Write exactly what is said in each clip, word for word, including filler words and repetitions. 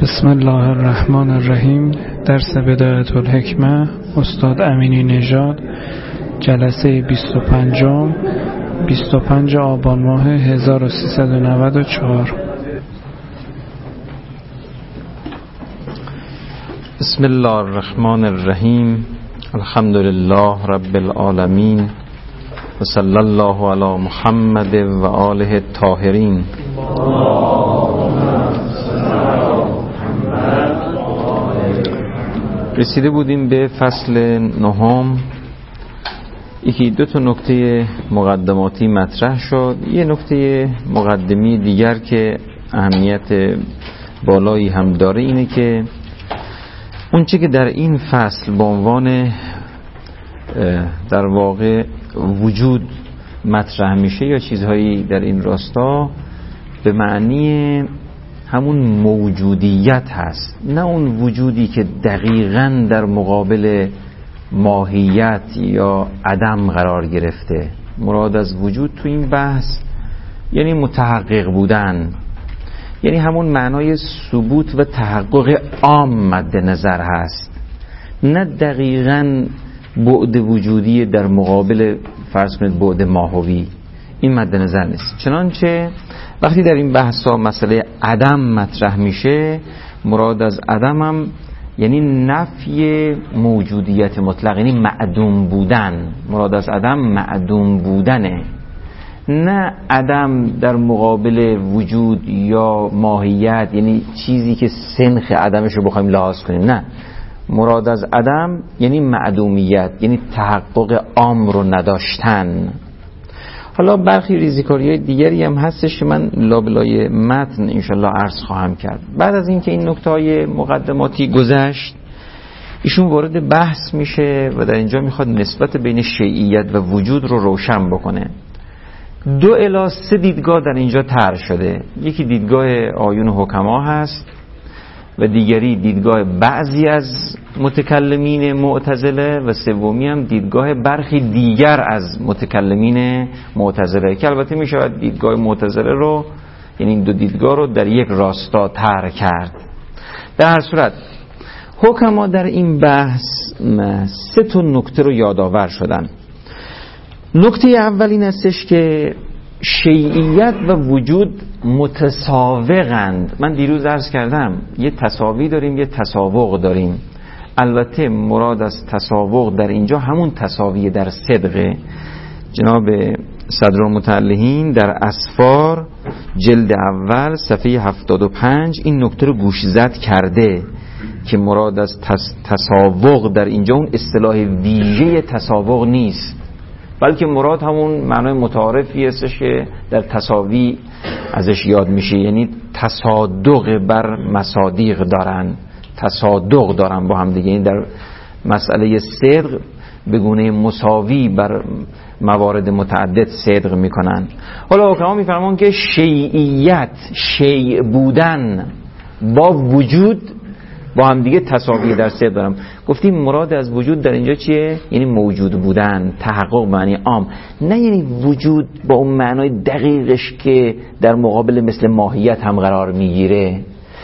بسم الله الرحمن الرحیم. درس بدایت الحکمه، استاد امینی نژاد، جلسه بیست و پنجم، بیست و پنج آبان ماه هزار و سیصد و نود و چهار. بسم الله الرحمن الرحیم. الحمد لله رب العالمین و صلی الله علی محمد و آله الطاهرین. رسیده بودیم به فصل نهم. یکی دو تا نکته مقدماتی مطرح شد. یه نکته مقدمی دیگر که اهمیت بالایی هم داره اینه که اون چه که در این فصل به عنوان در واقع وجود مطرح میشه یا چیزهایی در این راستا به معنی همون موجودیت هست، نه اون وجودی که دقیقاً در مقابل ماهیت یا عدم قرار گرفته. مراد از وجود تو این بحث یعنی متحقق بودن، یعنی همون معنای ثبوت و تحقق عام مد نظر هست، نه دقیقاً بعد وجودی در مقابل فرض کنید بعد ماهوی. این مد نظر نیست. چنانچه وقتی در این بحث ها مسئله عدم مطرح میشه، مراد از عدم هم یعنی نفی موجودیت مطلق، یعنی معدوم بودن. مراد از عدم معدوم بودنه، نه عدم در مقابل وجود یا ماهیت، یعنی چیزی که سنخ عدمش رو بخوایم لحاظ کنیم. نه، مراد از عدم یعنی معدومیت، یعنی تحقق عام رو نداشتن. حالا برخی ریزیکاری‌های دیگری هم هستش که من لابلای متن انشالله عرض خواهم کرد. بعد از اینکه این نکته‌های مقدماتی گذشت، ایشون وارد بحث میشه و در اینجا میخواد نسبت بین شیعیت و وجود رو روشن بکنه. دو الی سه دیدگاه در اینجا طرح شده. یکی دیدگاه آیون حکما هست و دیگری دیدگاه بعضی از متکلمین معتزله و سومی هم دیدگاه برخی دیگر از متکلمین معتزله، که البته می شود دیدگاه معتزله رو، یعنی این دو دیدگاه رو در یک راستا طرح کرد. در هر صورت حکما در این بحث سه تا نکته رو یادآور شدن. نکته اول این هستش که شیعیت و وجود متساوقند. من دیروز عرض کردم یه تساوی داریم، یه تساوق داریم. البته مراد از تساوق در اینجا همون تساوی در صدقه. جناب صدرالمتعلهین در اسفار جلد اول صفحه هفتاد و پنج این نکته رو گوشزد کرده که مراد از تس... تساوق در اینجا اون اصطلاح ویژه تساوق نیست، بلکه مراد همون معنای متعارفی هستش که در تساوی ازش یاد میشه، یعنی تصادق بر مصادیق دارن، تصادق دارن با هم دیگه. این در مسئله صدق به گونه مساوی بر موارد متعدد صدق میکنن. حالا حکما میفرمان که شیعیت، شیع بودن با وجود با هم دیگه تساوی در صدق دارم. گفتیم مراد از وجود در اینجا چیه؟ یعنی موجود بودن، تحقق معنی عام، نه یعنی وجود با اون معنای دقیقش که در مقابل مثل ماهیت هم قرار میگیره.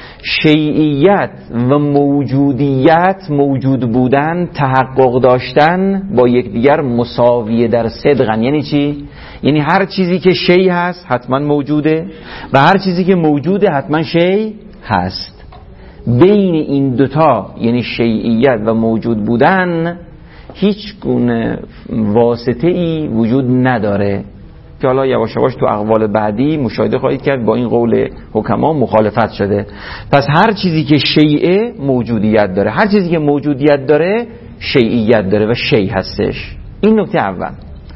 شیعیت و موجودیت، موجود بودن، تحقق داشتن با یکدیگر مساویه در صدقن. یعنی چی؟ یعنی هر چیزی که شیء هست حتما موجوده و هر چیزی که موجوده حتما شیء هست. بین این دوتا یعنی شیعیت و موجود بودن هیچ گونه واسطه ای وجود نداره که حالا یواش یواش تو اقوال بعدی مشاهده خواهید کرد با این قول حکما مخالفت شده. پس هر چیزی که شیعه موجودیت داره، هر چیزی که موجودیت داره شیعیت داره و شیء هستش. این نکته اول.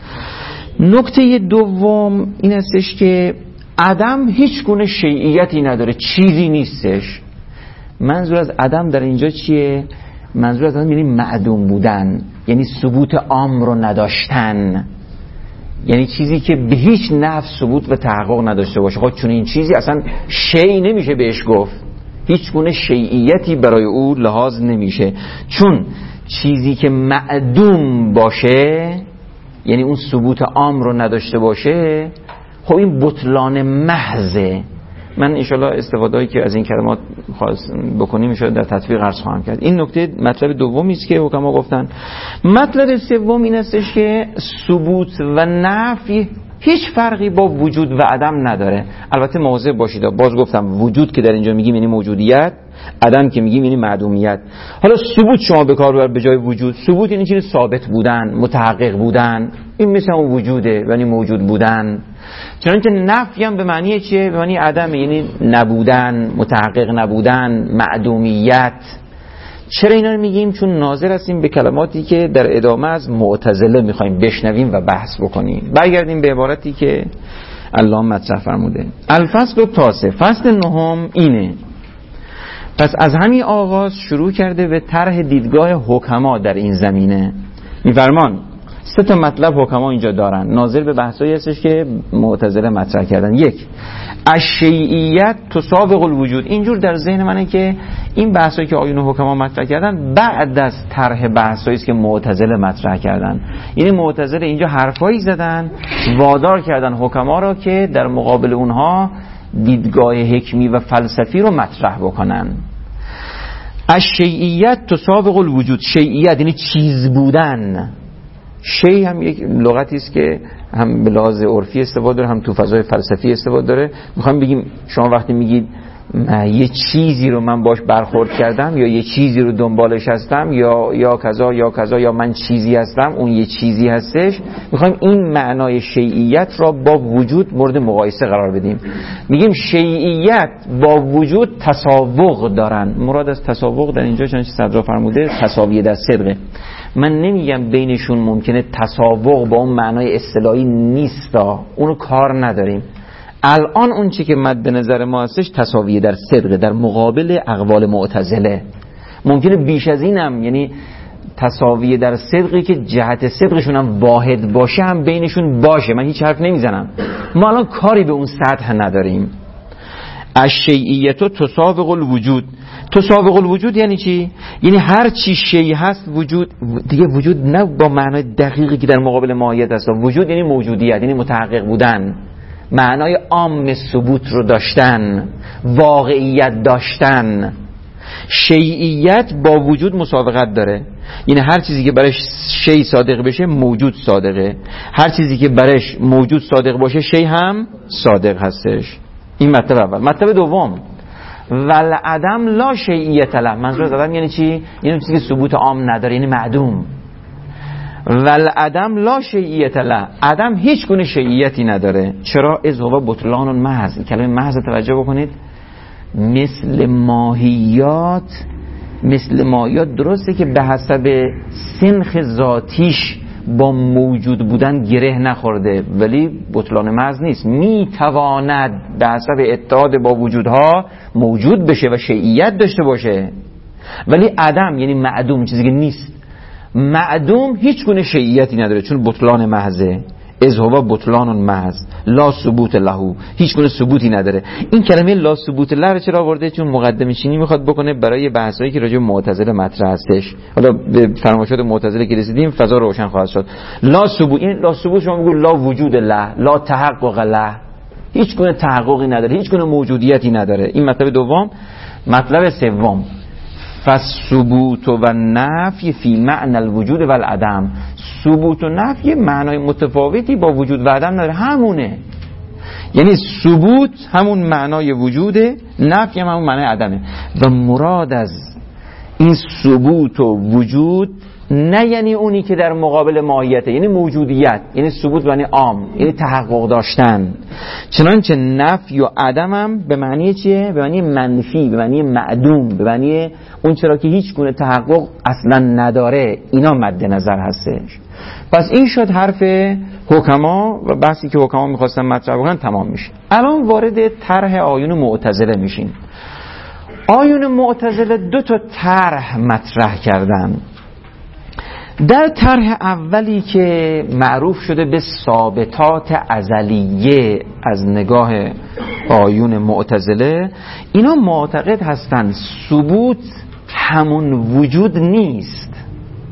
نکته دوم این هستش که عدم هیچ گونه شیعیتی نداره، چیزی نیستش. منظور از عدم در اینجا چیه؟ منظور از عدم یعنی معدوم بودن، یعنی ثبوت عام رو نداشتن، یعنی چیزی که به هیچ نفع ثبوت و تحقق نداشته باشه. خب چون این چیزی اصلا شیء نمیشه بهش گفت، هیچ گونه شیعیتی برای او لحاظ نمیشه. چون چیزی که معدوم باشه یعنی اون ثبوت عام رو نداشته باشه، خب این بطلان محضه. من انشالله استفاده‌ای که از این کلمات خواست بکنیم انشالله در تطبیق عرض خواهم کرد. این نکته مطلب دومی است که حکما گفتن. مطلب سوم این استش که ثبوت و نفی هیچ فرقی با وجود و عدم نداره. البته مواظب باشید، باز گفتم وجود که در اینجا میگیم یعنی موجودیت، عدم که میگیم یعنی معدومیت. حالا ثبوت شما به کار ببر به جای وجود. ثبوت یعنی چیز ثابت بودن، متحقق بودن، این مثل اون وجوده یعنی موجود بودن. چنانچه نفی هم به معنی چیه؟ به معنی عدم، یعنی نبودن، متحقق نبودن، معدومیت. چرا اینا رو میگیم؟ چون ناظر هستیم به کلماتی که در ادامه از معتزله میخوایم بشنویم و بحث بکنیم. برگردیم به عبارتی که علامه مطرح فرموده. الفصل التاسع، فصل نهم اینه. پس از همین آغاز شروع کرده به طرح دیدگاه حکما در این زمینه. میفرمان سه تا مطلب حکما اینجا دارن، ناظر به بحثایی هستش که معتزله مطرح کردن. یک، الشیعیت تسابق الوجود. اینجور در ذهن منه که این بحثایی که آیون حکما مطرح کردن بعد از طرح بحثایی است که معتزله مطرح کردن. یعنی معتزله اینجا حرفایی زدن، وادار کردن حکما را که در مقابل اونها دیدگاه حکمی و فلسفی رو مطرح بکنن. الشیعیت تسابق الوجود. شیعیت یعنی چیز بودن. شیء هم یک لغتی است که هم به لحاظ عرفی استفاده داره، هم تو فضای فلسفی استفاده داره. میخوام بگیم شما وقتی میگید یه چیزی رو من باش برخورد کردم یا یه چیزی رو دنبالش هستم یا یا کذا یا کذا یا من چیزی هستم، اون یه چیزی هستش. میخوایم این معنای شیعیت را با وجود مورد مقایسه قرار بدیم. میگیم شیعیت با وجود تساوق دارن. مراد از تساوق در اینجا چنانچه صدرا فرموده تساویه در صدقه. من نمیگم بینشون ممکنه تساوق با اون معنای اصطلاحی نیستا، اونو کار نداریم. الان اون چی که مد نظر ما هستش تساویه در صدقه، در مقابل اقوال معتزله. ممکنه بیش از اینم، یعنی تساویه در صدقی که جهت صدقشون هم واحد باشه هم بینشون باشه. من هیچ حرف نمیزنم، ما الان کاری به اون سطح نداریم. الشیعیت تسابق الوجود. تسابق الوجود یعنی چی؟ یعنی هر چی شیء هست وجود دیگه، وجود نه با معنای دقیقی که در مقابل ماهیت هست. وجود یعنی موجودیت، یعنی متحقق بودن، معنای عام ثبوت رو داشتن، واقعیت داشتن. شیعیت با وجود مسابقت داره، یعنی هر چیزی که برش شیء صادق بشه موجود صادقه، هر چیزی که برش موجود صادق باشه شیء هم صادق هستش. این مطلب اول. مطلب دوم، والعدم لا شیعیت له. منظور از عدم یعنی چی؟ یعنی چیزی که ثبوت عام نداره، یعنی معدوم. والعدم لا شیعیت له. عدم هیچ گونه شیعیتی نداره. چرا؟ اذ هو بطلان محض. کلمه محض توجه بکنید. مثل ماهیات، مثل ماهیات درسته که به حسب سنخ ذاتیش با موجود بودن گره نخورده، ولی بطلان محض نیست. میتواند به حسب اتحاد با وجودها موجود بشه و شیعیت داشته باشه، ولی عدم یعنی معدوم، چیزی که نیست. معدوم هیچ گونه شیعیتی نداره چون بطلان محضه. از هو بطلان محض لا ثبوت له. هیچ گونه ثبوتی نداره. این کلمه لا ثبوت له رو چرا آورده؟ چون مقدمه چینی میخواد بکنه برای بحثایی که راجع به معتزله مطرح هستش. حالا به فرمایشات معتزله که رسیدیم فضا روشن خواهد شد. لا ثبوت، این لا ثبوت شما میگید لا وجود له، لا تحقق له، هیچ گونه تحققی نداره، هیچ گونه موجودیتی نداره. این مطلب دوم. مطلب سوم، فثبوت و نفی فی معنی الوجود و العدم. ثبوت و نفی معنای متفاوتی با وجود و عدم نداره، همونه. یعنی ثبوت همون معنای وجوده، نفی هم همون معنای عدمه. و مراد از این ثبوت و وجود نه یعنی اونی که در مقابل ماهیته، یعنی موجودیت، یعنی ثبوت معنی عام، یعنی تحقق داشتن. چنانچه نفی و عدم هم به معنی چیه؟ به معنی منفی، به معنی معدوم، به معنی اون چرا که هیچ گونه تحقق اصلا نداره. اینا مد نظر هستش. پس این شد حرف حکما و بحثی که حکما میخواستن مطرح بکنن تمام میشه. الان وارد طرح آیون معتزله میشین. آیون معتزله دو تا طرح مطرح کردن. در طرح اولی که معروف شده به ثابتات ازلیه از نگاه آیون معتزله، اینا معتقد هستن ثبوت همون وجود نیست،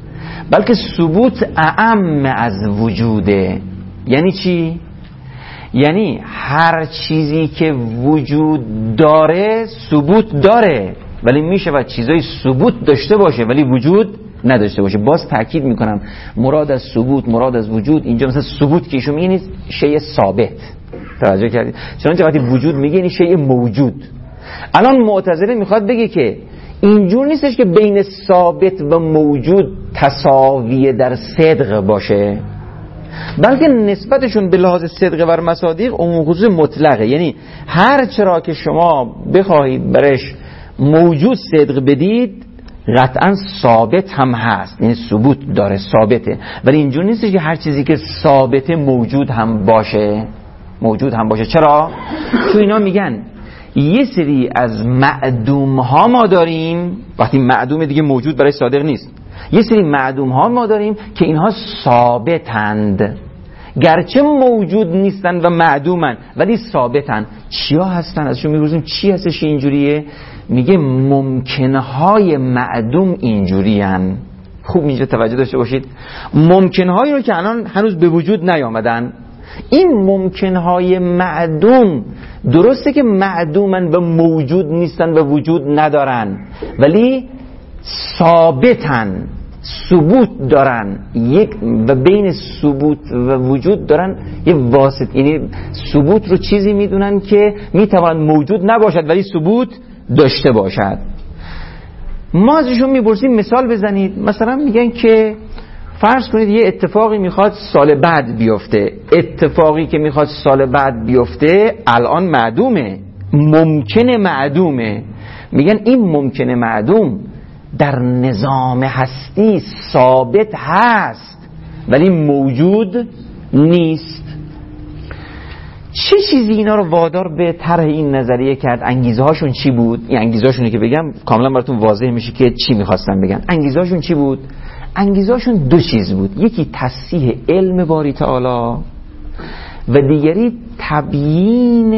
بلکه ثبوت اعم از وجوده. یعنی چی؟ یعنی هر چیزی که وجود داره ثبوت داره، ولی میشه و چیزای ثبوت داشته باشه ولی وجود نداشته باشه. باز تاکید میکنم مراد از ثبوت، مراد از وجود اینجا مثلا ثبوت که ایشون میگه نیست شیء ثابت. توجه کردید؟ چنانچه وقتی وجود میگه این شیء موجود. الان معتزله میخواد بگه که اینجور نیستش که بین ثابت و موجود تساوی در صدق باشه، بلکه نسبتشون به لحاظ صدق و مصادیق عموم خصوص مطلقه. یعنی هر چرا که شما بخواهید برش موجود صدق بدید قطعا ثابت هم هست، یعنی ثبوت داره، ثابته. ولی اینجور نیستش که هر چیزی که ثابته موجود هم باشه، موجود هم باشه. چرا؟ چون اینا میگن یه سری از معدوم ها ما داریم، وقتی معدوم دیگه موجود برای صادق نیست، یه سری معدوم ها ما داریم که اینها ثابتند، گرچه موجود نیستند و معدومند ولی ثابتند. چیا هستن؟ ازشون میگوزیم چی هستش اینجوریه؟ میگه ممکنهای معدوم اینجورین. خوب اینجا توجه داشته باشید، ممکنهایی رو که الان هنوز به وجود نیامدن، این ممکنهای معدوم درسته که معدومن و موجود نیستن و وجود ندارن ولی ثابتن، ثبوت دارن، یک و بین ثبوت و وجود دارن یه واسط، یعنی ثبوت رو چیزی میدونن که میتواند موجود نباشد ولی ثبوت داشته باشد. ما ازشون میپرسیم مثال بزنید، مثلا میگن که فرض کنید یه اتفاقی میخواد سال بعد بیفته، اتفاقی که میخواد سال بعد بیفته الان معدومه، ممکنه معدومه. میگن این ممکنه معدوم در نظام هستی ثابت هست ولی موجود نیست. چه چیزی اینا رو وادار به طرح این نظریه کرد؟ انگیزه هاشون چی بود؟ این انگیزه هاشونی که بگم کاملا براتون واضح میشه که چی میخواستن بگن. انگیزه هاشون چی بود؟ انگیزه هاشون دو چیز بود، یکی تصحیح علم باری تعالی و دیگری تبیین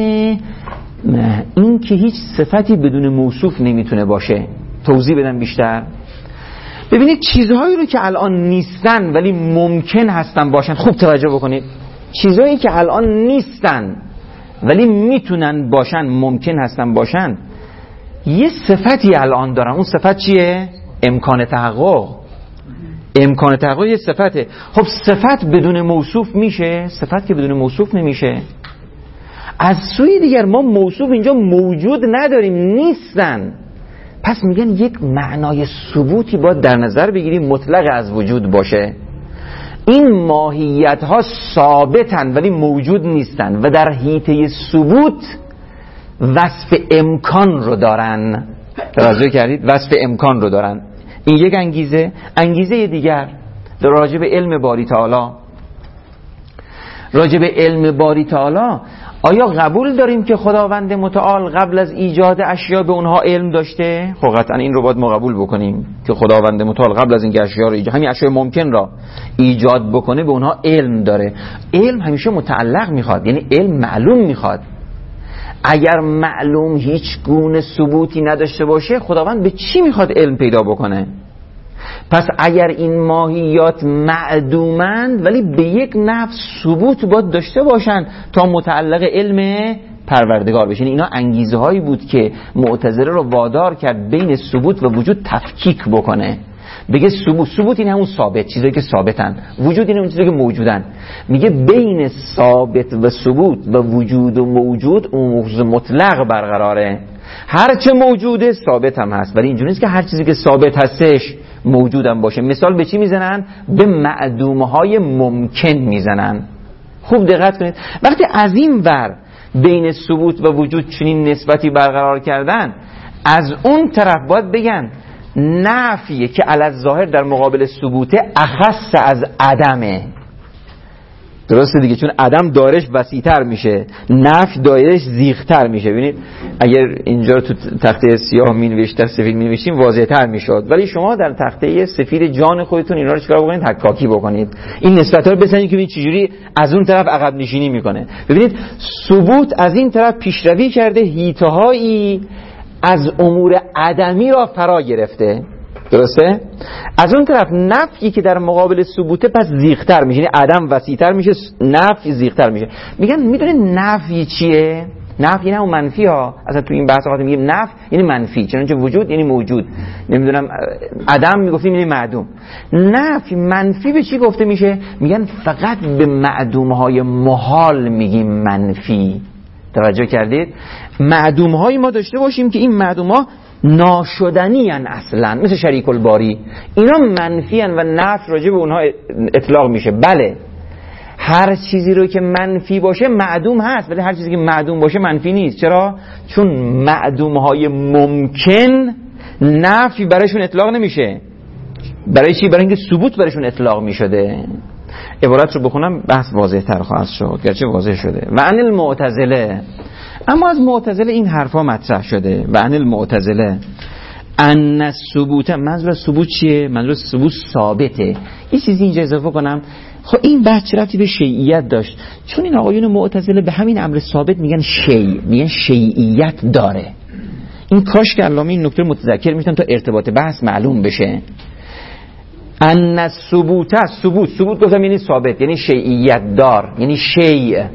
این که هیچ صفتی بدون موصوف نمیتونه باشه. توضیح بدم بیشتر. ببینید چیزهایی رو که الان نیستن ولی ممکن هستن باشن، خوب توجه بکنید، چیزهایی که الان نیستن ولی میتونن باشن، ممکن هستن باشن، یه صفتی الان دارن. اون صفت چیه؟ امکان تحقق. امکان تحقق یه صفته. خب صفت بدون موصوف میشه؟ صفت که بدون موصوف نمیشه. از سوی دیگر ما موصوف اینجا موجود نداریم، نیستن. پس میگن یک معنای ثبوتی باید در نظر بگیریم مطلق از وجود باشه. این ماهیت ها ثابتن ولی موجود نیستن و در حیطه ثبوت وصف امکان رو دارن. توجه کردید؟ وصف امکان رو دارن. این یک انگیزه. انگیزه دیگر در راجع به علم باری تعالی. راجع به علم باری تعالی آیا قبول داریم که خداوند متعال قبل از ایجاد اشیا به اونها علم داشته؟ خب قطعا این رو باید ما قبول بکنیم که خداوند متعال قبل از اینکه اشیا رو ایجاد، همین اشیاء ممکن را ایجاد بکنه، به اونها علم داره. علم همیشه متعلق میخواد، یعنی علم معلوم میخواد. اگر معلوم هیچ گونه ثبوتی نداشته باشه خداوند به چی میخواد علم پیدا بکنه؟ پس اگر این ماهیات معدومند ولی به یک نحو ثبوت باید داشته باشن تا متعلق علم پروردگار بشن. اینا انگیزه هایی بود که معتزله رو وادار کرد بین ثبوت و وجود تفکیک بکنه. بگه ثبوت ثبوت این همون ثابت، چیزایی که ثابتن، وجود این همون چیزایی که موجودن. میگه بین ثابت و ثبوت و وجود و موجود اون مطلق برقراره. هر چه موجوده ثابت هم هست، ولی اینجوری نیست که هر چیزی که ثابت هستش موجودم باشه. مثال به چی میزنن؟ به معدومهای ممکن میزنن. خوب دقت کنید. وقتی از این ور بین ثبوت و وجود چنین نسبتی برقرار کردن، از اون طرف باید بگن نفیه که علی الظاهر در مقابل ثبوته اخص از عدمه. درسته دیگه، چون عدم دایرش وسیع‌تر میشه، نفی دایرش زیغ‌تر میشه. ببینید اگر اینجا تو تخته سیاه مینوشتن سفید مینوشتیم واضح‌تر میشد، ولی شما در تخته سفید جان خودتون اینا رو چیکار بکنید؟ حکاکی بکنید. این نسبت‌ها رو بزنید که ببینید چجوری از اون طرف عقب نشینی میکنه. ببینید ثبوت از این طرف پیشروی کرده، حیطه‌هایی از امور عدمی را فرا گرفته. درسته؟ از اون طرف نفی که در مقابل ثبوته پس زیغ‌تر میشه، یعنی عدم وسیع‌تر میشه، نفی زیغ‌تر میشه. میگن میدونه نفی چیه؟ نفی نه اون منفی ها. اصلا تو این بحث وقتی میگیم نفی یعنی منفی، چنانچه وجود یعنی موجود، نمیدونم عدم میگفتیم یعنی معدوم. نفی منفی به چی گفته میشه؟ میگن فقط به معدوم‌های محال میگیم منفی. توجه کردید؟ معدوم‌هایی ما داشته باشیم که این معدوم‌ها ناشدنی ان اصلا، مثل شریک الباری، اینا منفی ان و نفی راجع به اونها اطلاق میشه. بله هر چیزی رو که منفی باشه معدوم هست، ولی هر چیزی که معدوم باشه منفی نیست. چرا؟ چون معدوم‌های ممکن نفی برایشون اطلاق نمیشه. برای چی؟ برای اینکه ثبوت برایشون اطلاق میشده. عبارت رو بخونم بحث واضح تر خواهد شد، گرچه واضح شده. و عن المعتزله، اما از معتزله این حرفا مطرح شده. و عن المعتزله ان الثبوت، منظور ثبوت چیه؟ منظور ثبوت ثابته. یه چیزی اینجا اضافه کنم، خب این بحث چه ربطی به شیعیت داشت؟ چون این آقایون معتزله به همین امر ثابت میگن شیع، میگن شیعیت داره. این کاش که علامه این نکته متذکر میشن تا ارتباط بحث معلوم بشه. ان الثبوت، ثبوت ثبوت گفتم یعنی ثابت، یعنی شیعیت دار، یعنی شیع.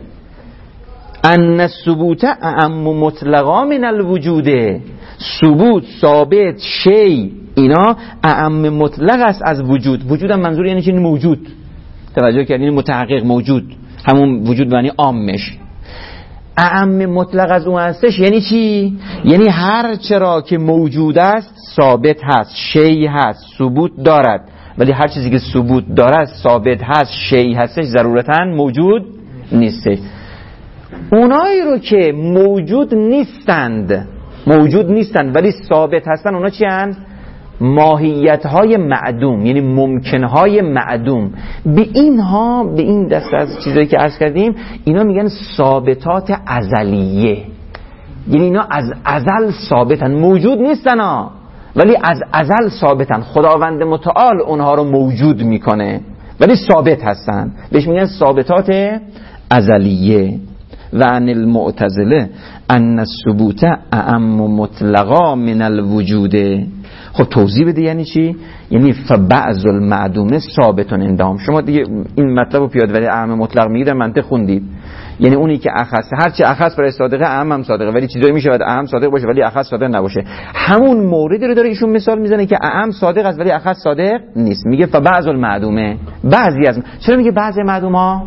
ان الثبوت اعم مطلقا من الوجود، ثبوت ثابت شیع اینا اعم مطلق است از وجود. وجود هم منظور یعنی چی؟ موجود. توجه کردین؟ متحقق موجود، همون وجود معنی عامش. اعم مطلق از اون هستش یعنی چی؟ یعنی هر چرا که موجود است ثابت هست، شیء هست، ثبوت دارد. ولی هر چیزی که ثبوت دارد، ثابت هست، شیء هستش، ضرورتاً موجود نیستش. اونایی رو که موجود نیستند، موجود نیستند ولی ثابت هستن، اونا چی هستند؟ ماهیت‌های معدوم، یعنی ممکن‌های معدوم. به اینها، به این دسته از چیزایی که عرض کردیم، اینا میگن ثابتات ازلیه. یعنی اینا از ازل ثابتن، موجود نیستن ها، ولی از ازل ثابتن. خداوند متعال اونها رو موجود میکنه ولی ثابت هستن، بهش میگن ثابتات ازلیه. و عن المعتزله ان الثبوت اعم مطلقا من الوجود. خب توضیح بده یعنی چی؟ یعنی فبعض المعدوم ثابتون عندهم. شما دیگه این مطلب رو پیاده ولی اعم مطلق میگید در منطق خوندید، یعنی اونی که اخص، هر چی اخص برای صادقه اعم هم صادقه، ولی چیزایی میشه بعد اعم صادق باشه ولی اخص صادق نباشه. همون موردی رو داره ایشون مثال میزنه که اعم صادق است ولی اخص صادق نیست. میگه فبعض المعدومه، بعضی از. چرا میگه بعضی معدوما؟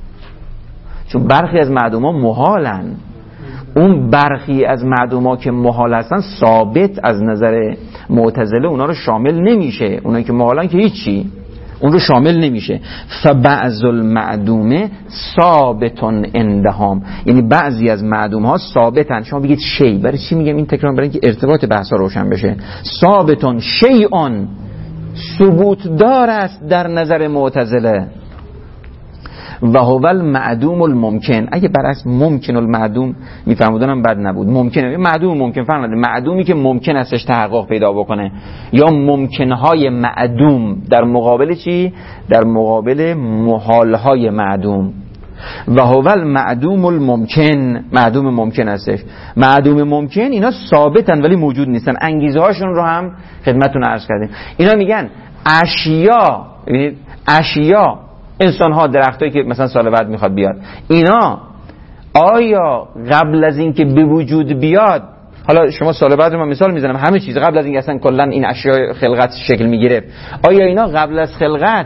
چون برخی از معدوما محالن. اون برخی از معدوما که محال هستن ثابت از نظر معتزله اونا رو شامل نمیشه. اونایی که محالن که هیچی، اون رو شامل نمیشه. فبعض المعدومه ثابتون عندهم، یعنی بعضی از معدوم ها ثابتن. شما بگید شی، برای چی میگم این تکرار؟ برای اینکه ارتباط بحثا روشن بشه. ثابتون شیئون، ثبوت دار است در نظر معتزله. و هو المعدوم الممکن. اگه برعکس ممکن المعدوم میفهمودنم بد نبود. ممکنه معدوم ممکن فرق نداره، معدومی که ممکن استش تحقق پیدا بکنه، یا ممکنهای معدوم در مقابل چی؟ در مقابل محالهای معدوم. و هو المعدوم الممکن، معدوم ممکن استش. معدوم ممکن اینا ثابتن ولی موجود نیستن. انگیزه هاشون رو هم خدمتتون عرض کردیم. اینا میگن اشیا، ببینید اشیا، انسان ها، درخت هایی که مثلا سال بعد میخواد بیاد، اینا آیا قبل از این که به وجود بیاد، حالا شما سال بعد رو من مثال میزنم، همه چیز قبل از این که اصلا کلا این اشیاء خلقت شکل میگیره، آیا اینا قبل از خلقت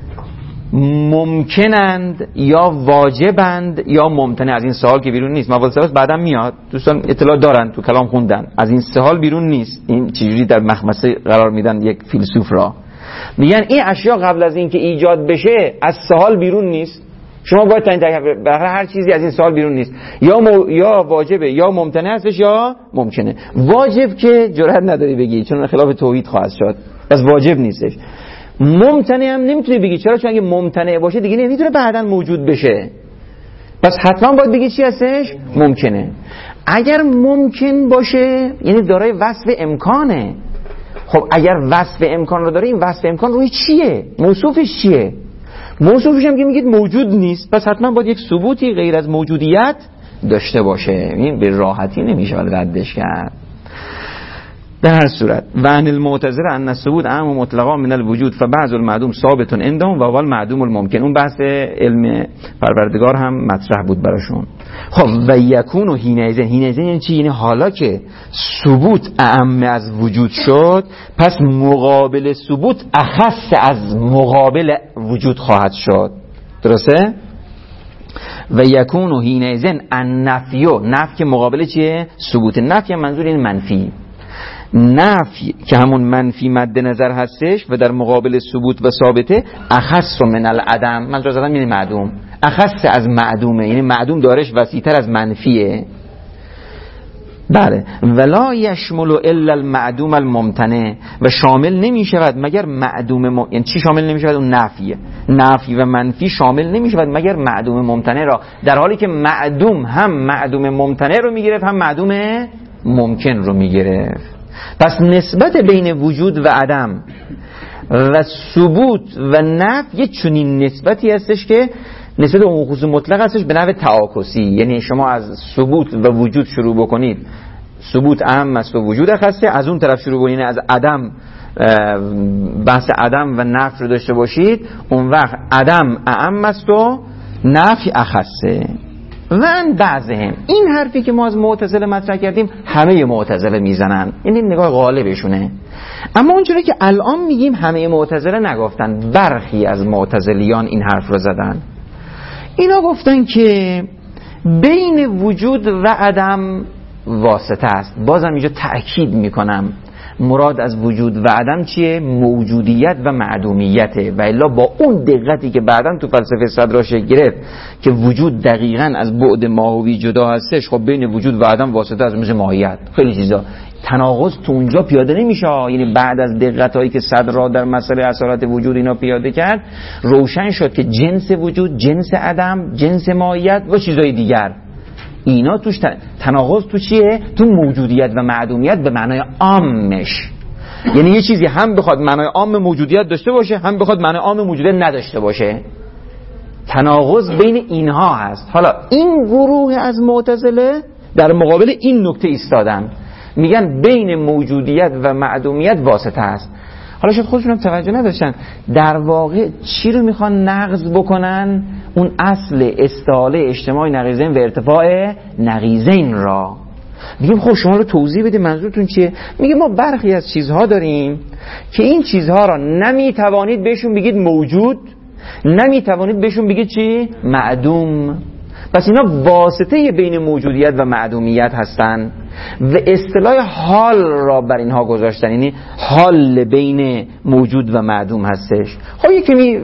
ممکنند یا واجبند یا ممتنع؟ از این سوال که بیرون نیست. مواد سواس بعدم میاد، دوستان اطلاع دارن تو کلام خوندن، از این سوال بیرون نیست. این چجوری در مخمسه قرار میدن یک فیلسوف را؟ میگن این اشیا قبل از این که ایجاد بشه از سوال بیرون نیست. شما باید تا این تکلیف هر چیزی از این سوال بیرون نیست، یا مو... یا واجبه یا ممتنع هستش یا ممکنه. واجب که جرئت نداری بگی چون خلاف توحید خواهد شد، پس واجب نیستش. ممتنع هم نمیتونی بگی، چرا؟ چون اگه ممتنع باشه دیگه نمیتونه بعداً موجود بشه، پس حتما باید بگی چی هستش؟ ممکنه. اگر ممکن باشه یعنی دارای وصف امکانه. خب اگر وصف امکان رو داره، این وصف امکان روی چیه؟ موصوفش چیه؟ موصوفش هم که میگید موجود نیست، پس حتما باید یک ثبوتی غیر از موجودیت داشته باشه. این به راحتی نمیشه ردش کرد. در هر صورت و ان المعتزله ان الثبوت عام مطلقا من الوجود فبعض المعدوم ثابت عندهم و اول معدوم الممکن. اون بحث علم پروردگار هم مطرح بود براشون. خب و یکون و حینئذ، حینئذ یعنی چی؟ یعنی حالا که ثبوت اعم از وجود شد، پس مقابل ثبوت اخص از مقابل وجود خواهد شد. درسته؟ و یکون و حینئذ النفی، نفی که مقابل چیه؟ ثبوت. نفی منظور این منفی، نفی که همون منفی مد نظر هستش و در مقابل ثبوت و ثابته اخص من العدم، منظور از عدم یعنی معدوم، اخص از معدومه، یعنی معدوم دارش وسیع‌تر از منفیه. بله. ولا یشمل الا المعدوم الممتنع، و شامل نمی شود مگر معدوم م... یعنی چی شامل نمی شود؟ اون نفیه. نفی و منفی شامل نمی شود مگر معدوم ممتنع را، در حالی که معدوم هم معدوم ممتنع رو می گرفت هم معدوم ممکن رو می گرفت. پس نسبت بین وجود و عدم و ثبوت و نفی یه چنین نسبتی هستش که نسبت اون خصوص مطلق هستش به نحو تعاکسی. یعنی شما از ثبوت و وجود شروع بکنید، ثبوت اهم است و وجود اخصه، از اون طرف شروع بکنید از عدم، بحث عدم و نفی رو داشته باشید، اون وقت عدم اهم است و نفی اخصه. و بعضهم، این حرفی که ما از معتزله مطرح کردیم همه معتزله میزنن، این نگاه غالبشونه. اما اونجوری که الان میگیم همه معتزله نگفتن، برخی از معتزلیان این حرف رو زدن. اینا گفتن که بین وجود و عدم واسطه است. بازم اینجا تأکید میکنم مراد از وجود و عدم چیه؟ موجودیت و معدومیته. و الا با اون دقتی که بعداً تو فلسفه صدر شکل گرفت که وجود دقیقاً از بعد ماهوی جدا هستش، خب بین وجود و عدم واسطه از مثل ماهیت خیلی چیزا، تناقض تو اونجا پیاده نمیشه. یعنی بعد از دقتایی که صدر را در مسئله اصالت وجود اینا پیاده کرد، روشن شد که جنس وجود، جنس عدم، جنس ماهیت و چیزای دیگر، اینا توش تناقض تو چیه؟ تو موجودیت و معدومیت به معنای عامش. یعنی یه چیزی هم بخواد معنای عام موجودیت داشته باشه، هم بخواد معنای عام موجودیت نداشته باشه. تناقض بین اینها هست. حالا این گروه از معتزله در مقابل این نکته ایستادن، میگن بین موجودیت و معدومیت واسطه است. حالا شاید خودشون هم توجه نداشتن در واقع چی رو میخوان نقض بکنن؟ اون اصل استعاله اجتماع نقیضین و ارتفاع نقیضین را. میگیم خب شما رو توضیح بده منظورتون چیه؟ میگه ما برخی از چیزها داریم که این چیزها را نمیتوانید بهشون بگید موجود، نمیتوانید بهشون بگید چی؟ معدوم. پس اینا واسطه بین موجودیت و معدومیت هستن و اصطلاح حال را بر اینها گذاشتن، یعنی حال بین موجود و معدوم هستش. خب یکی می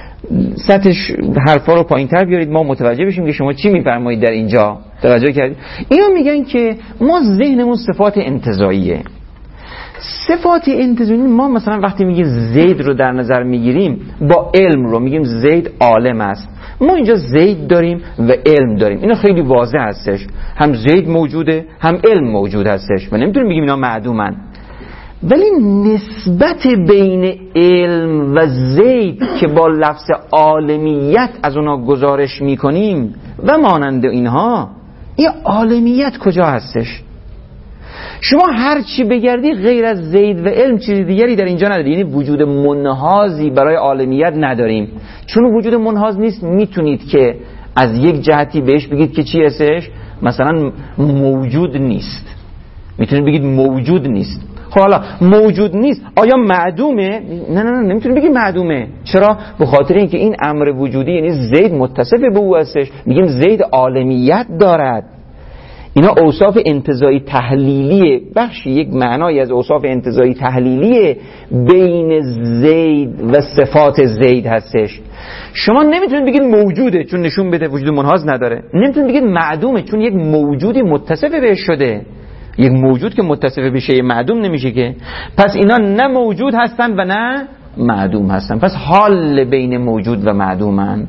سطح حرفا رو پایین تر بیارید ما متوجه بشیم که شما چی میفرمایید در اینجا. توجه کردید؟ اینا میگن که ما ذهنمون صفات انتزاعیه. صفات انتزاعی ما مثلا وقتی میگیم زید رو در نظر میگیریم با علم رو میگیم زید عالم است. ما اینجا زید داریم و علم داریم، اینا خیلی واضح هستش، هم زید موجوده هم علم موجود هستش و نمیتونیم بگیم اینا معدومن. ولی نسبت بین علم و زید که با لفظ عالمیت از اونا گزارش میکنیم و مانند اینها، این عالمیت کجا هستش؟ شما هر چی بگردی غیر از زید و علم چیز دیگری در اینجا نداری. یعنی وجود منحازی برای عالمیت نداریم. چون وجود منحاز نیست میتونید که از یک جهتی بهش بگید که چی هستش؟ مثلا موجود نیست، میتونید بگید موجود نیست. خب حالا موجود نیست آیا معدومه؟ نه نه نه نمیتونید بگید معدومه. چرا؟ به خاطر اینکه این امر وجودی یعنی زید متصف به او هستش، میگیم زید عالمیت دارد. اینا اوصاف انتزاعی تحلیلیه، بخشی یک معنای از اوصاف انتزاعی تحلیلیه بین زید و صفات زید هستش. شما نمیتونید بگید موجوده چون نشون بده وجود منحاز نداره، نمیتونید بگید معدومه چون یک موجودی متصف بهش شده. یک موجود که متصف به شیء معدوم نمیشه که. پس اینا نه موجود هستن و نه معدوم هستن، پس حال بین موجود و معدومن.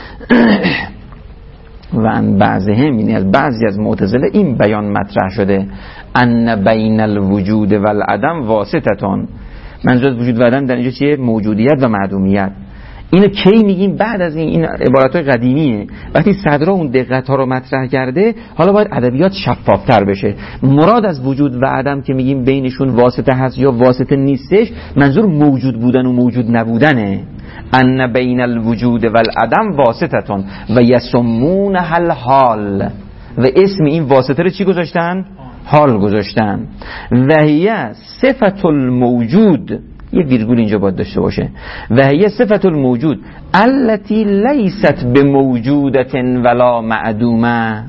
و ان بعضهم، یعنی از بعضی از معتزله این بیان مطرح شده ان بین الوجود والعدم واسطتون. منظور از وجود و عدم در اینجا چیه؟ موجودیت و معدومیت. اینو کی میگیم؟ بعد از این این عبارت‌های قدیمیه. وقتی صدرا اون دقت‌ها رو مطرح کرده، حالا باید ادبیات شفاف‌تر بشه. مراد از وجود و عدم که میگیم بینشون واسطه هست یا واسطه نیستش، منظور موجود بودن و موجود نبودنه. ان بین الوجود و العدم واسطتون و یسمون هل حال، و اسم این واسطه رو چی گذاشتن؟ حال گذاشتن. و هی صفت الموجود، یه ویرگول اینجا باید داشته باشه، و هی صفت الموجود التي لیست بموجودت ولا معدومه.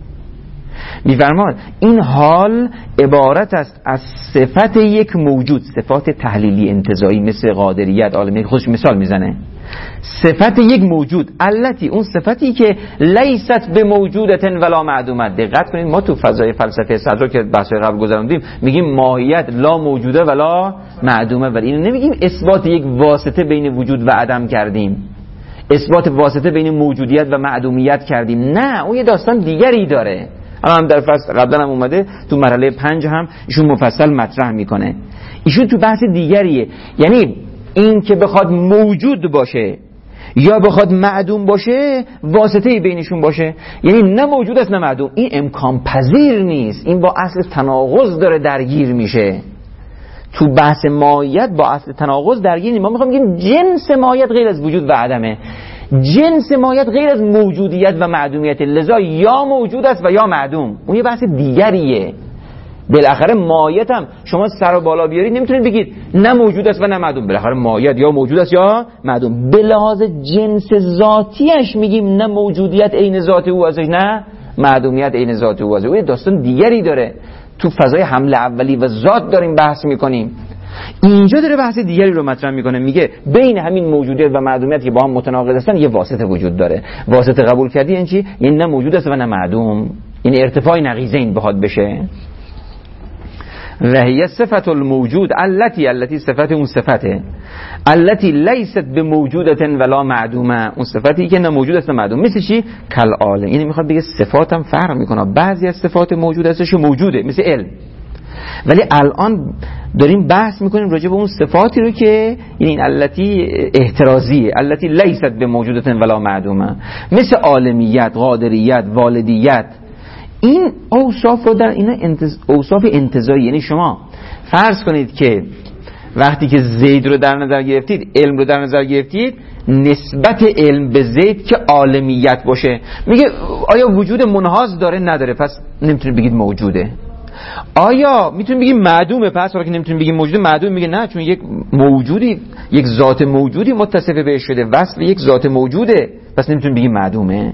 میفرماد این حال عبارت است از صفت یک موجود، صفات تحلیلی انتزاعی مثل قادریت، عالمیت، خودش مثال میزنه. صفت یک موجود، التی، اون صفتی که لیست به موجودت ولا معدومه. دقت کنید ما تو فضای فلسفه صدرا که بحث قبل گذروندیم میگیم ماهیت لا موجوده ولا معدومه، ولی اینو نمیگیم اثبات یک واسطه بین وجود و عدم کردیم، اثبات واسطه بین موجودیت و معدومیت کردیم. نه، اون یه داستان دیگری داره. الان هم در فصل قبلا هم اومده تو مرحله پنج هم ایشون مفصل مطرح میکنه. ایشون تو بحث دیگریه، یعنی این که بخواد موجود باشه یا بخواد معدوم باشه واسطه‌ای بینشون باشه، یعنی نه موجود است نه معدوم، این امکان پذیر نیست. این با اصل تناقض داره درگیر میشه. تو بحث ماهیت با اصل تناقض درگیر نیست. ما میخوام بگیم جنس ماهیت غیر از وجود و عدمه، جنس ماهیت غیر از موجودیت و معدومیت، لذا یا موجود است و یا معدوم. اون یه بحث دیگریه. بالاخره ماهیت هم شما سر و بالا بیارید نمیتونید بگید نه موجود است و نه معدوم. بالاخره ماهیت یا موجود است یا معدوم. به لحاظ جنس ذاتیش میگیم نه موجودیت عین ذات او ازش، نه معدومیت عین ذات او ازش. او داستان دیگری داره. تو فضای حمله اولی و ذات داریم بحث میکنیم. اینجا داره بحث دیگری رو مطرح میکنه، میگه بین همین موجودیت و معدومیت که با هم متناقض هستن یه واسطه وجود داره. واسطه قبول کردی این چی؟ یعنی نه موجود است و نه معدوم، این ارتفاع نقیضین بخواد بشه. و هی صفت الموجود التی، التی صفت اون صفته، التی لیست به موجودت ولا معدومه، اون صفتی که نه موجود است نه معدوم. مثل چی؟ کل عالم. یعنی میخواد بگه صفات هم فرق میکنه، بعضی از صفات موجود هستش موجوده مثل علم، ولی الان داریم بحث میکنیم راجع به اون صفاتی رو که این التی احترازیه، التی لیست به موجودت ولا معدومه، مثل عالمیت، قادریت، والدیت. این اوصاف رو در اینا انتز... اوصاف انتزاعی، یعنی شما فرض کنید که وقتی که زید رو در نظر گرفتید، علم رو در نظر گرفتید، نسبت علم به زید که عالمیت باشه، میگه آیا وجود منحاز داره؟ نداره، پس نمیتونید بگید موجوده. آیا میتونید بگید معدومه؟ پس حالا که نمیتونید بگید موجوده، معدوم میگه نه، چون یک موجودی، یک ذات موجودی متصف بهش شده، وصف یک ذات موجوده، پس نمیتونید بگید معدومه.